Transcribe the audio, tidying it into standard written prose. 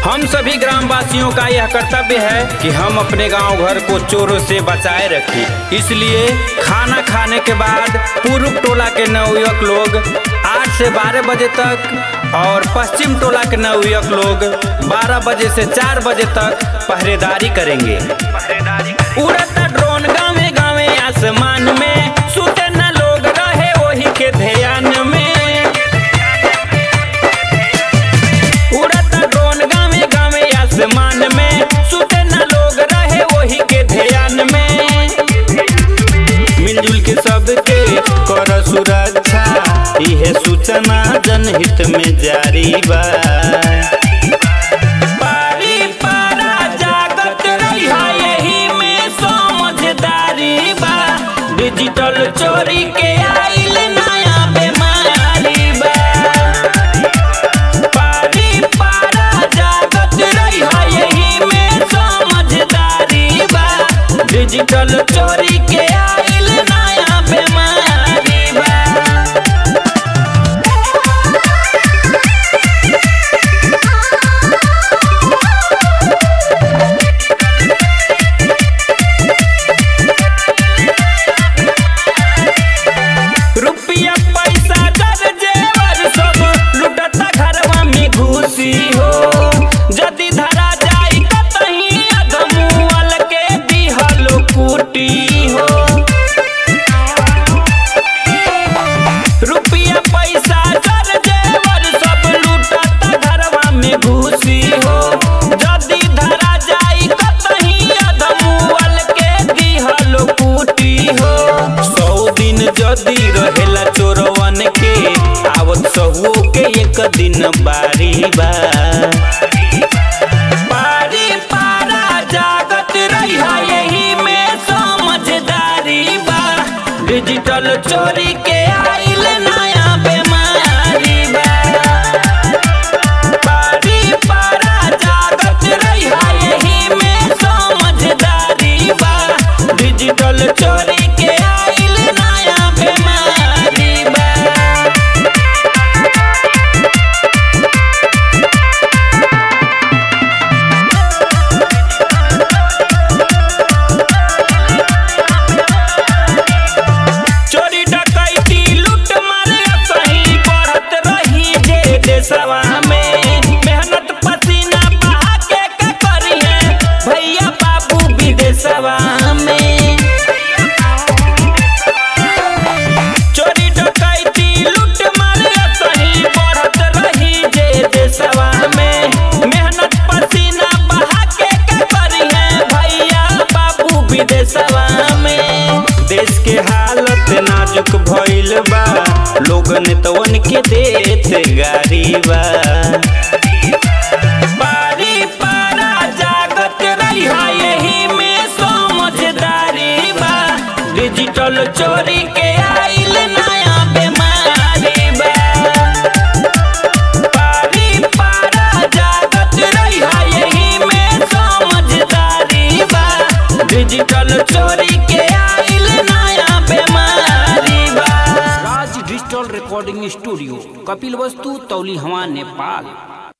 हम सभी ग्रामवासियों का यह कर्तव्य है कि हम अपने गांव घर को चोरों से बचाए रखें। इसलिए खाना खाने के बाद पूर्व टोला के नवयुवक लोग 8 से 12 बजे तक और पश्चिम टोला के नवयुवक लोग 12 बजे से 4 बजे तक पहरेदारी करेंगे। उड़ता ड्रोन गाँवे गाँवे आसमान में, सुते न लोग रहे वही के ध्यान में। उड़ता ड्रोन गाँवे गाँवे आसमान में, सुते न लोग रहे वही के ध्यान में। मिलजुल के सबके कर सुरक्षा, यह सूचना जनहित में जारी बा। पारी पारा जागत रहिया, यही में समझदारी बा। डिजिटल चोरी के आइल नया बीमारी बा। पारी पारा जागत रहिया, यही में समझदारी बा। डिजिटल चोरी के आइल नया बीमारी बा। रुपया पैसा दर जेवर सब लुटता घरवा में घुसी हो। जदि धरा जाई कतही अधमुअल के दिहल कुटी हो। रुपया पैसा दर जेवर सब लुटता घरवा में घुसी हो। जदि धरा जाई कतही अधमुअल के दिहल कुटी हो। 100 दिन जदि रहेला चोरवन के, आवत सहुओ के एक दिन बारी बा। पारी पारा जागत रहिया, यही में समझदारी बा। डिजिटल चोरी के आइल नया बीमारी बा। पारी पारा जागत रहिया, यही में समझदारी बा। डिजिटल चोरी के आइल नया बीमारी बा। चोरी डकैती लूट मार सही बढ़त रही जे देशवा में। मेहनत पसीना बहा के का करी है भैया बाबू विदेशवा में। चोरी डकैती लूट मार सही बढ़त रही जे देशवा में। मेहनत पसीना बहा के का करी है भैया बाबू विदेशवा में। देश के हालत नाजुक भइल बा, लोगन तवन के देत गारी बा। पारी पारा जागत रहिया, यही में समझदारी बा। डिजिटल चोरी के आइल नया बीमारी बा। पारी पारा जागत रहिया, यही में समझदारी बा। डिजिटल चोरी के आइल नया बीमारी बा। Raj digital recording studio, Kapilvastu, Taulihawa, Nepal.